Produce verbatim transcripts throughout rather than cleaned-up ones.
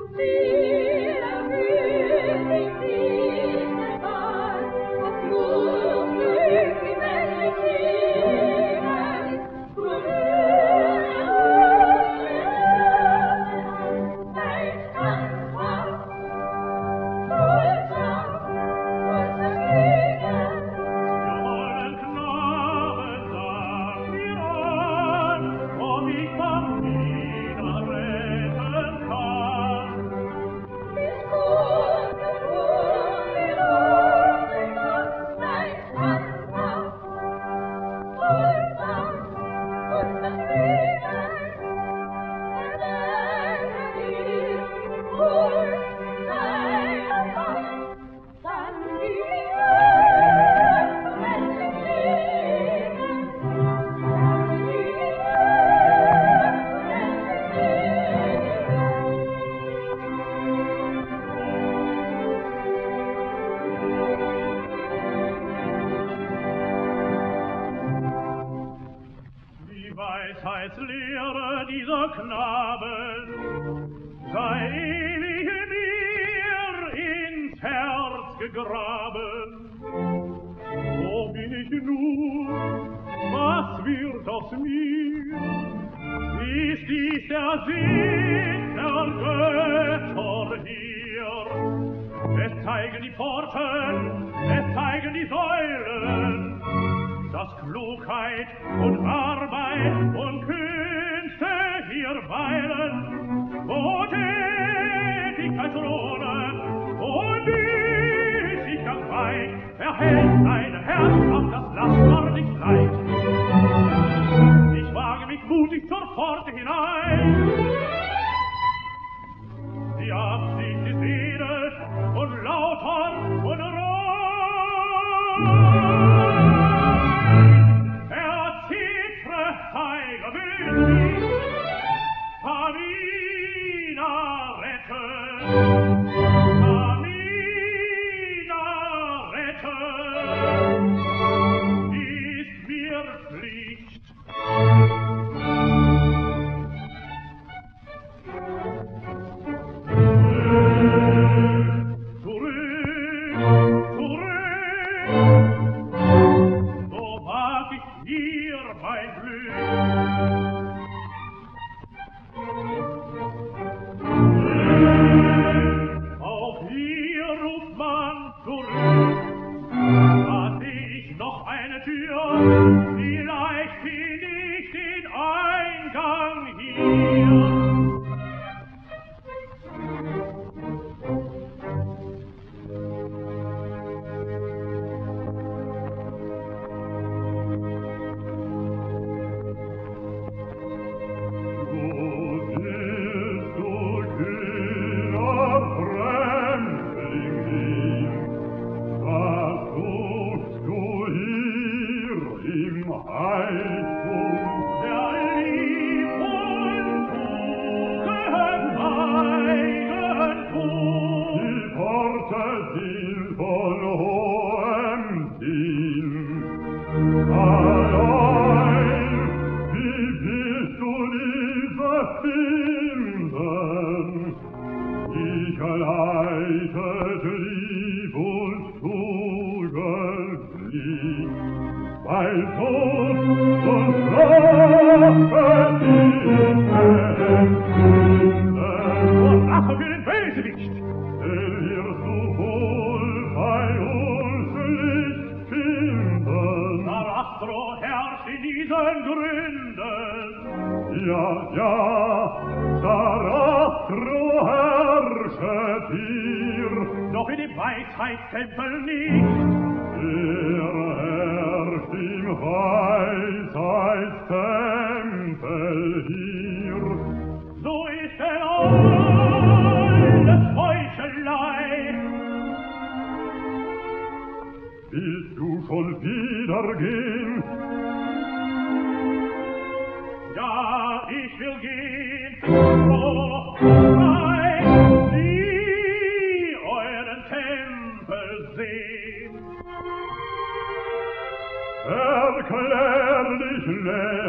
Weisheitslehre dieser Knaben sei ewig mir ins Herz gegraben. Wo bin ich nun? Was wird aus mir? Ist dies der Sinn der Götter hier? Es zeigen die Pforten, es zeigen die Säulen, dass Klugheit und Arbeit und Künste hier weilen, wo Tätigkeit ohne und Müßiggang weit verhält sein Herz auf das Laster nicht leicht. Ich wage mich mutig zur Pforte hinein. Die Absicht ist edel und lauter und rein.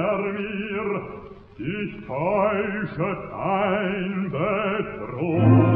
Ich täusche dein Betrug.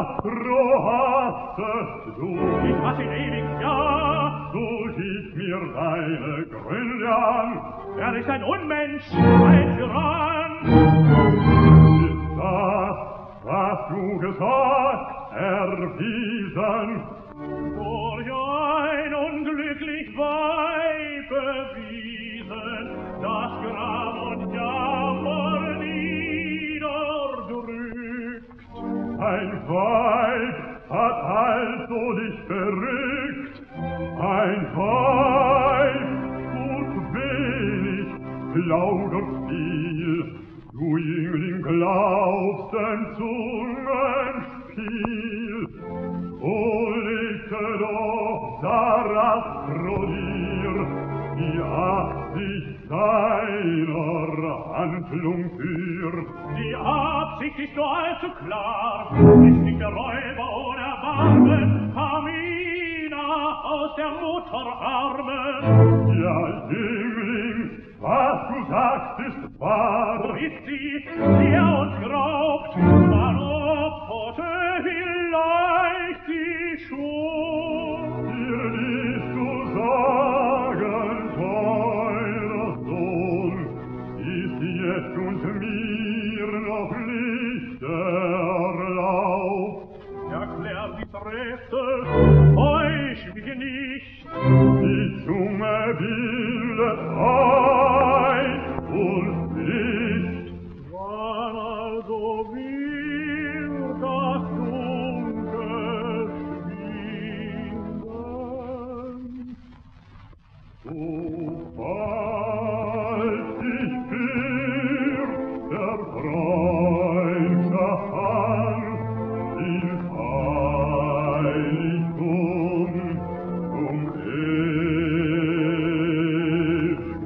Astro hassest du. Ich hass ihn ewig, ja. Du siehst mir deine Gründe an. Er ist ein Unmensch, ein Tyrann. Ist das, was du gesagt, erwiesen? Durch ein unglücklich Weib bewiesen, das Gram und Jammer niederdrückt. Ein Weib hat also dich berückt, ein Weib tut wenig, plaudert viel, du Jüngling glaubst ein Zungenspiel. O legte doch Sarastro dir die Absicht seiner Handlung für. Die Absicht ist nur allzu klar, ist nicht der Räuber ohne Erbarmen, Pamina aus der Mutter Armen. Ja, Jüngling, was du sagst, ist wahr. Wo ist sie, die er uns raubt? Man opferte vielleicht die Schuld. Dir ließ du sagen, teurer Sohn, ist jetzt uns mir noch nicht erlaubt. Erklär dies Rätsel, täusch mich nicht. Die Zunge bildet Eid und Pflicht. Wann also wird das Dunkel schwinden? Sobald ich für der Freundschaft an in Heiligtum zum ewigen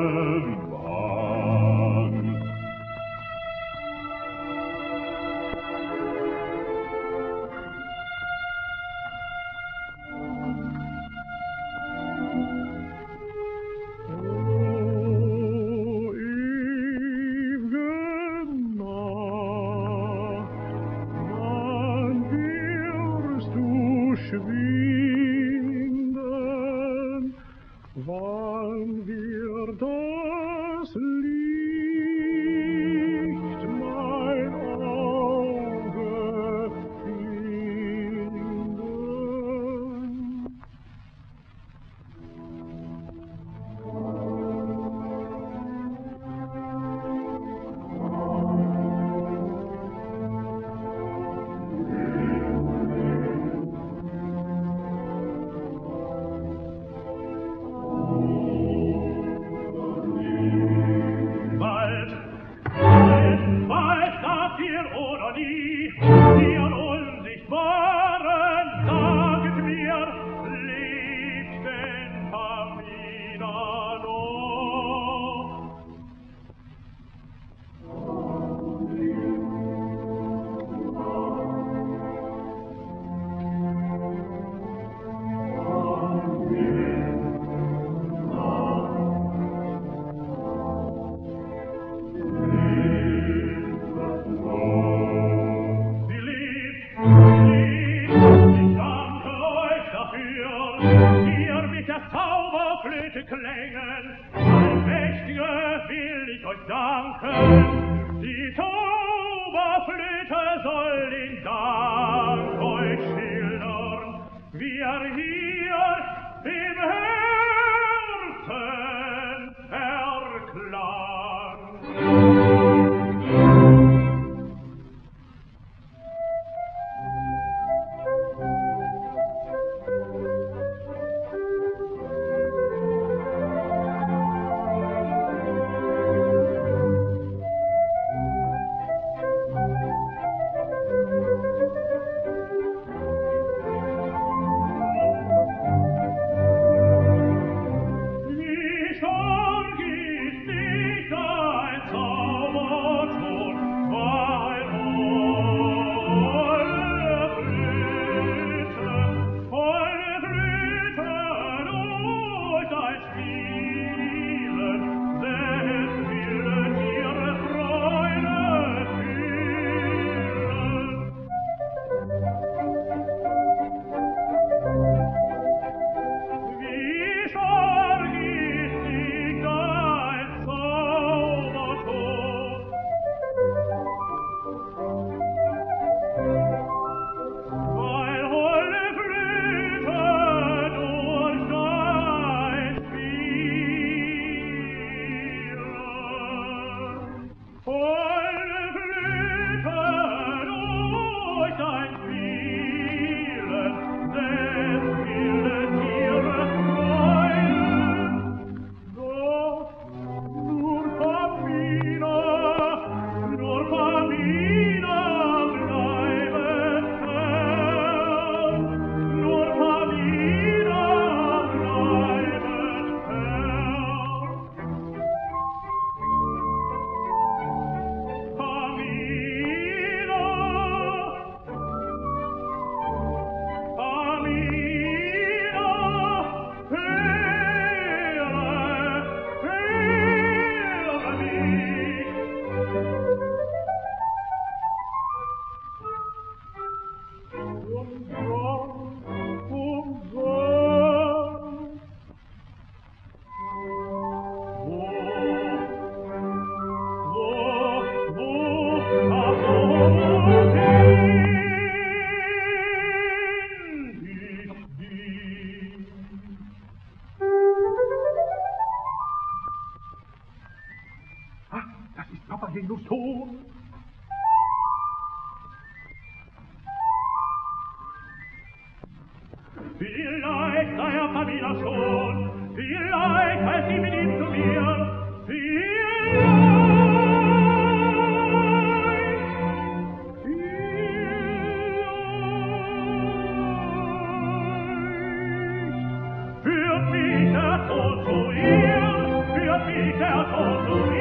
Bann. O ewige Nacht, wann wirst du schwinden? Wann wird das Licht mein Auge finden? Bald, bald, bald sagt ihr oder nie, ihr Unsichtbaren, saget mir, lebt denn Pamina noch? Sie liebt, liebt, ich danke euch dafür, ihr mit der Zauberflöte klängen, Allmächtige will ich euch danken, die Zauberflöte soll den Dank euch schildern, wie er hier im Herzen erklang. Vielleicht sei er Pamina schon, vielleicht heißt sie mit ihm zu mir, vielleicht, vielleicht führt mich der Tod zu ihr, führt mich der Tod zu ihr.